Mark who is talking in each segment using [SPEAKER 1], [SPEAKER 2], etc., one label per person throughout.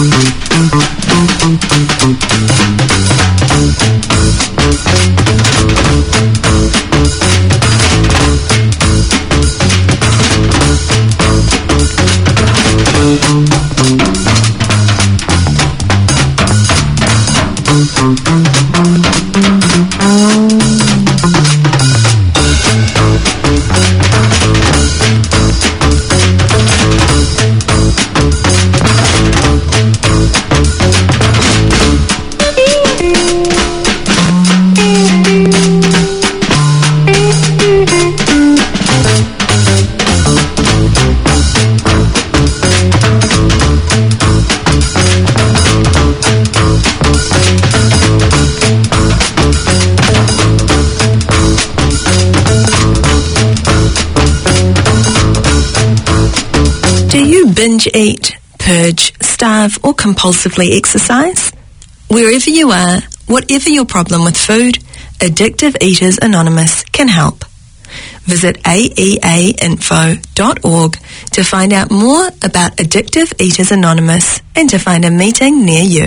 [SPEAKER 1] Binge eat, purge, starve or compulsively exercise? Wherever you are, whatever your problem with food, Addictive Eaters Anonymous can help. Visit aeainfo.org to find out more about Addictive Eaters Anonymous and to find a meeting near you.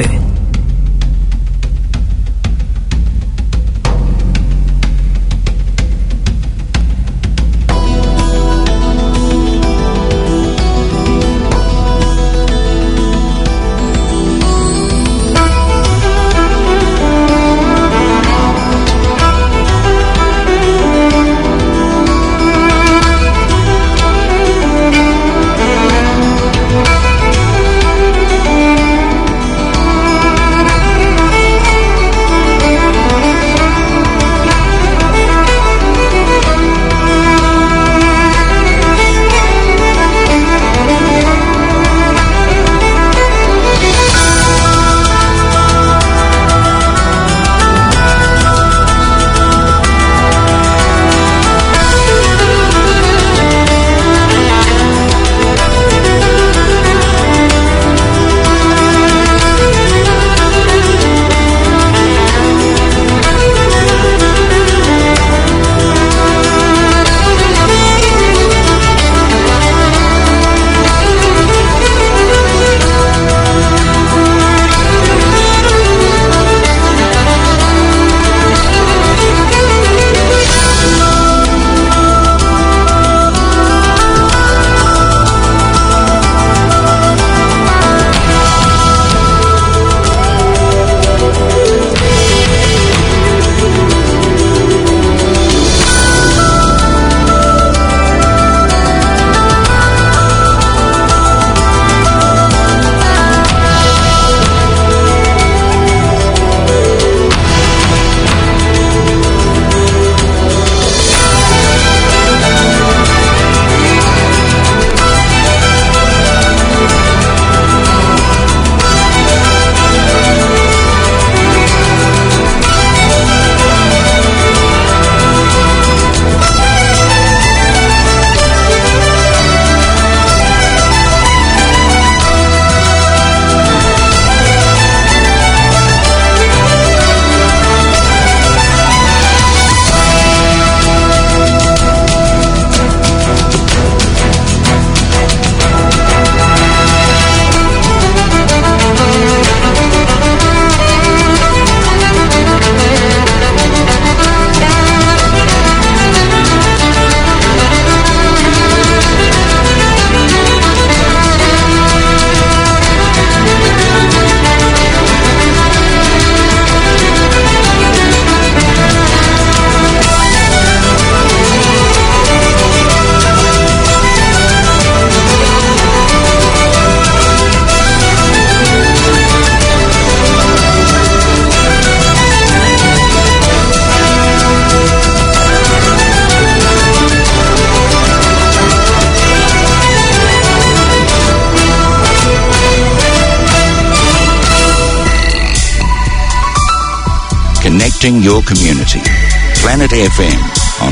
[SPEAKER 2] Connecting your community. Planet FM on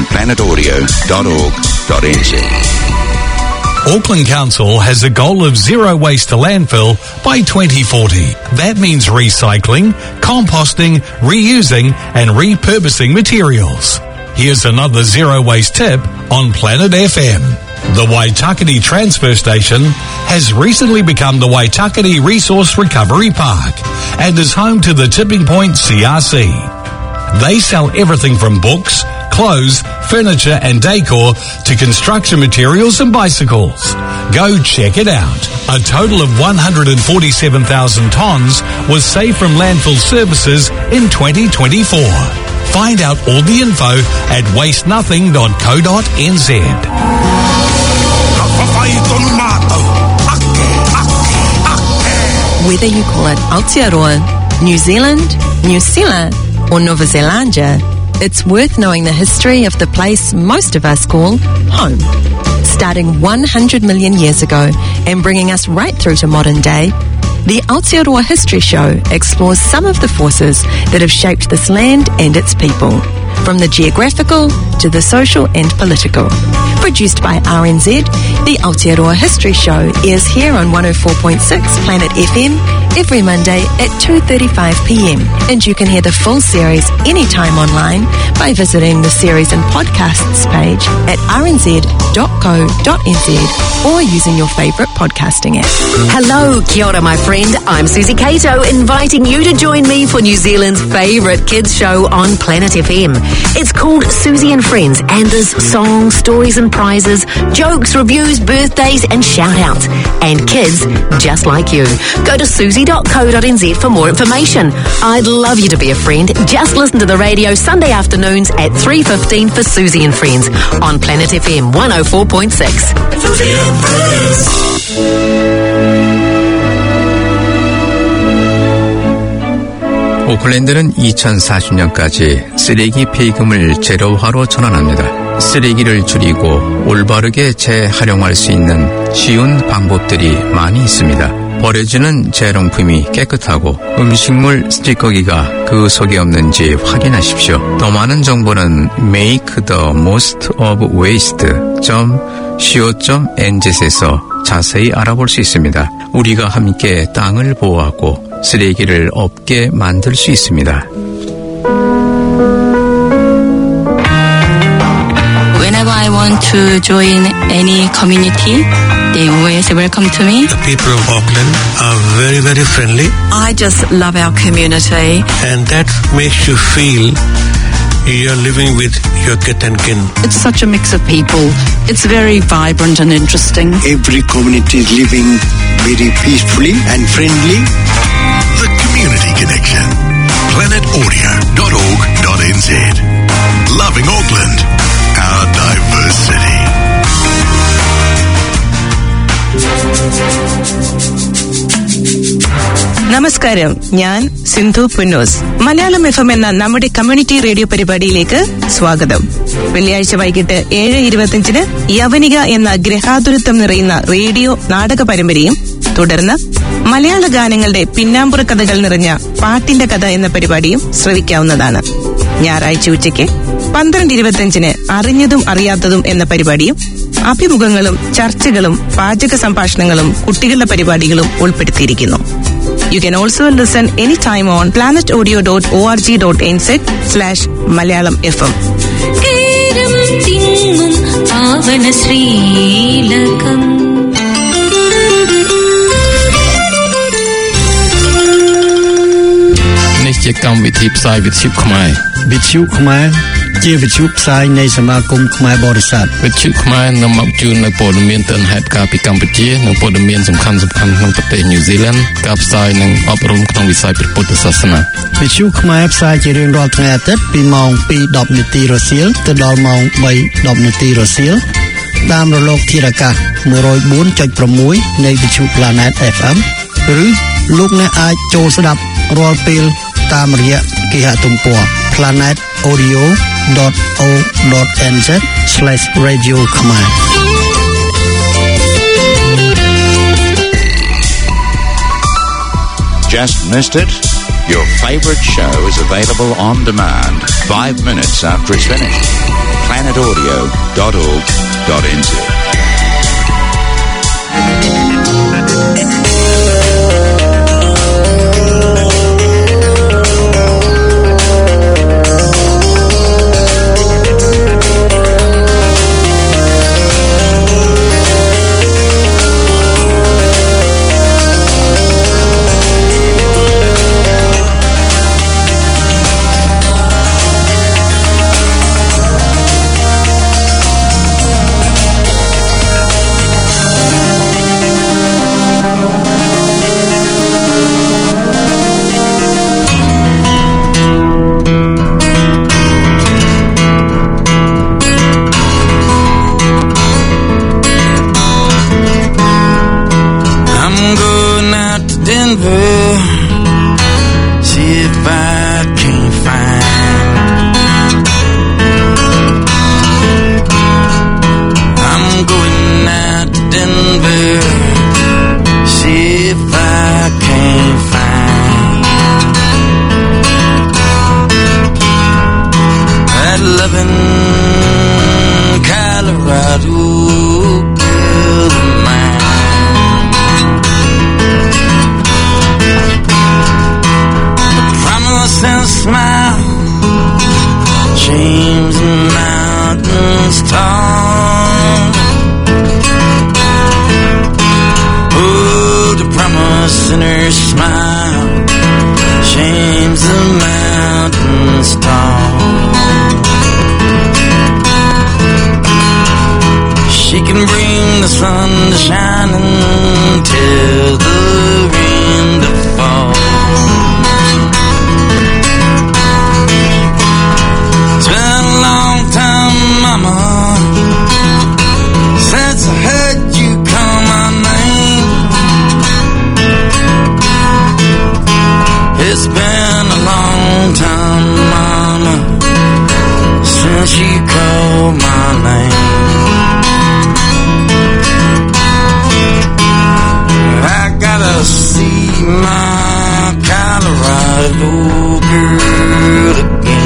[SPEAKER 2] planetaudio.org.nz.
[SPEAKER 3] Auckland Council has a goal of zero waste to landfill by 2040. That means recycling, composting, reusing and repurposing materials. Here's another zero waste tip on Planet FM. The Waitakere Transfer Station has recently become the Waitakere Resource Recovery Park and is home to the Tipping Point CRC. They sell everything from books, clothes, furniture and decor to construction materials and bicycles. Go check it out. A total of 147,000 tonnes was saved from landfill services in 2024. Find out all the info at wastenothing.co.nz.
[SPEAKER 1] Whether you call it Aotearoa, New Zealand, New Zealand, or Nova Zelandia, it's worth knowing the history of the place most of us call home. Starting 100 million years ago and bringing us right through to modern day, the Aotearoa History Show explores some of the forces that have shaped this land and its people, from the geographical to the social and political. Produced by RNZ, the Aotearoa History Show airs here on 104.6 Planet FM every Monday at 2:35 p.m. And you can hear the full series anytime online by visiting the series and podcasts page at rnz.co.nz or using your favourite podcasting app.
[SPEAKER 4] Hello, kia ora, my friend. I'm Susie Cato, inviting you to join me for New Zealand's favourite kids show on Planet FM. It's called Susie and Friends, and there's songs, stories and prizes, jokes, reviews, birthdays and shout-outs. And kids just like you. Go to susie.co.nz for more information. I'd love you to be a friend. Just listen to the radio Sunday afternoons at 3:15 for Susie and Friends on Planet FM 104.6. Susie and Friends.
[SPEAKER 5] 오클랜드는 2040년까지 쓰레기 폐기금을 제로화로 전환합니다. 쓰레기를 줄이고 올바르게 재활용할 수 있는 쉬운 방법들이 많이 있습니다. 버려지는 재활용품이 깨끗하고 음식물 찌꺼기가 그 속에 없는지 확인하십시오. 더 많은 정보는 makethemostofwaste.co.nz에서 자세히 알아볼 수 있습니다. 우리가 함께 땅을 보호하고 쓰레기를 없게 만들 수 있습니다.
[SPEAKER 6] Whenever I want to join any community, they always welcome to me.
[SPEAKER 7] The people of Auckland are very, very friendly.
[SPEAKER 1] I just love our community.
[SPEAKER 7] And that makes you feel you're living with your kith and kin.
[SPEAKER 8] It's such a mix of people. It's very vibrant and interesting.
[SPEAKER 9] Every community is living very peacefully and friendly.
[SPEAKER 10] The Community Connection. planetaudio.org.nz. Loving Auckland, our diverse city.
[SPEAKER 11] നമസ്കാരം, ഞാൻ Sindhu Punnoose. Malayalam FM എന്ന നമ്മുടെ community radio പരിപാടിയിലേക്ക് സ്വാഗതം. വെള്ളിയാഴ്ച വൈകിട്ട് 7:25 യവനിക എന്ന ഗ്രഹാതുരത്വം നിറയുന്ന റേഡിയോ നാടക പരമ്പരയും തുടർന്ന് മലയാള ഗാനങ്ങളുടെ പിന്നാമ്പുറ കഥകൾ നിറഞ്ഞ പാട്ടിന്റെ കഥ എന്ന പരിപാടിയും ശ്രവിക്കാവുന്നതാണ്. ഞായറാഴ്ച ഉച്ചയ്ക്ക് 12:25 അറിഞ്ഞതും അറിയാത്തതും എന്ന പരിപാടിയും അഭിമുഖങ്ങളും ചർച്ചകളും പാചക സംഭാഷണങ്ങളും കുട്ടികളുടെ പരിപാടികളും ഉൾപ്പെടുത്തിയിരിക്കുന്നു. You can also listen anytime on planetaudio.org.nz/Malayalam FM.
[SPEAKER 5] នេះជាកម្មវិធីផ្សាយវិទ្យុខ្មែរជាវិទ្យុផ្សាយនៃសមាគមខ្មែរបរិស័ទវិទ្យុខ្មែរនាំមកជូននៅព័ត៌មានទាន់ហេតុការណ៍ពីកម្ពុជានិងព័ត៌មានសំខាន់ៗក្នុងប្រទេសញូហ្សេឡង់ការផ្សាយនិងអប់រំក្នុងវិស័យព្រះពុទ្ធសាសនាវិទ្យុខ្មែរផ្សាយជារៀងរាល់ថ្ងៃអាទិត្យពីម៉ោង 2:10 នាទីរសៀលទៅដល់ម៉ោង 3:10 នាទីរសៀលតាមរលកធាតុអាកាស 104.6 នៃវិទ្យុ Planet FM ឬលោកអ្នកអាចចូលស្ដាប់រាល់ពេលតាមរយៈគេហទំព័រ planetaudio.org.nz/radio Khmer.
[SPEAKER 2] Just missed it? Your favourite show is available on demand 5 minutes after it's finished. planetaudio.org.nz.
[SPEAKER 12] Denver, see if I can't find. I'm going out to Denver, see if I can't find that loving Colorado girl of mine. And smile, James Mountains tall. Oh, the promise in her smile, James the Mountains tall. She can bring the sun to shine and tell the rain to fall. Mama, since I heard you call my name, it's been a long time, Mama, since you called my name. I gotta see my Colorado girl again.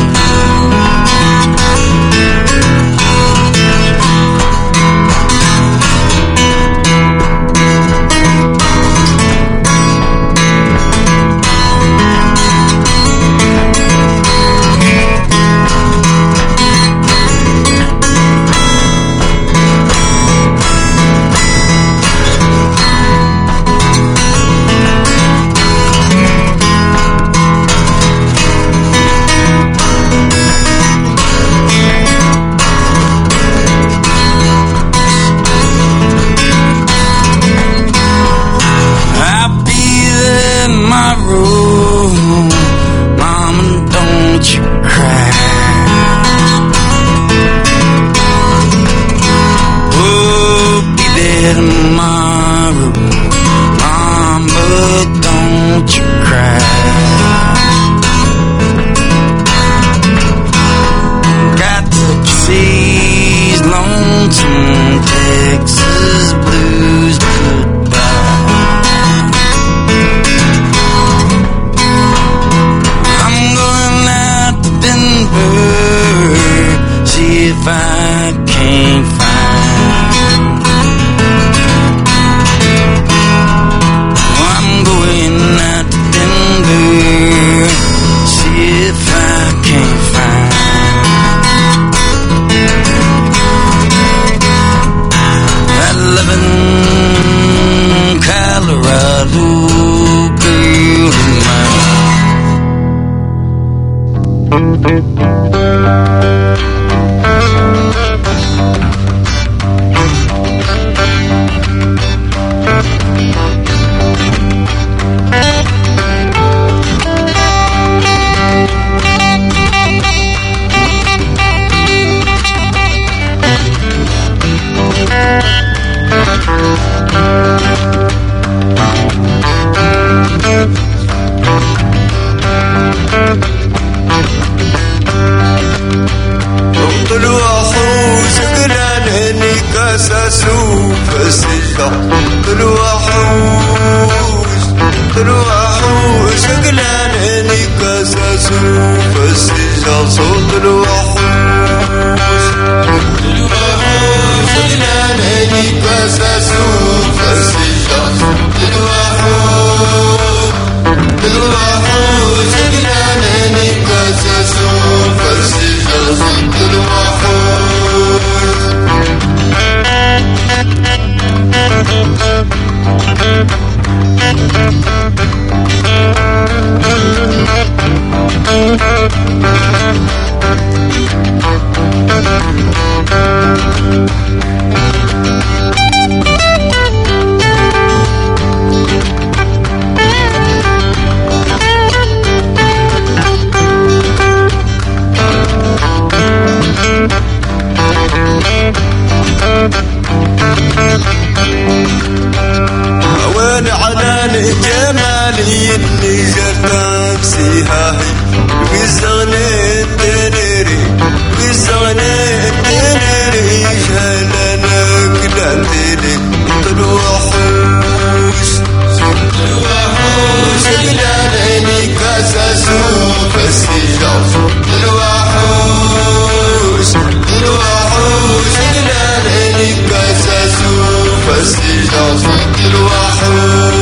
[SPEAKER 12] يدني جرتك سيهاهي ويزغني تنيري ويزغني تنيري جهلنك دانتيني تلوحوش تلوحوش جلاليني كاساسو فسيجاف تلوحوش تلوحوش جلاليني كاساسو فسيجاف تلوحوش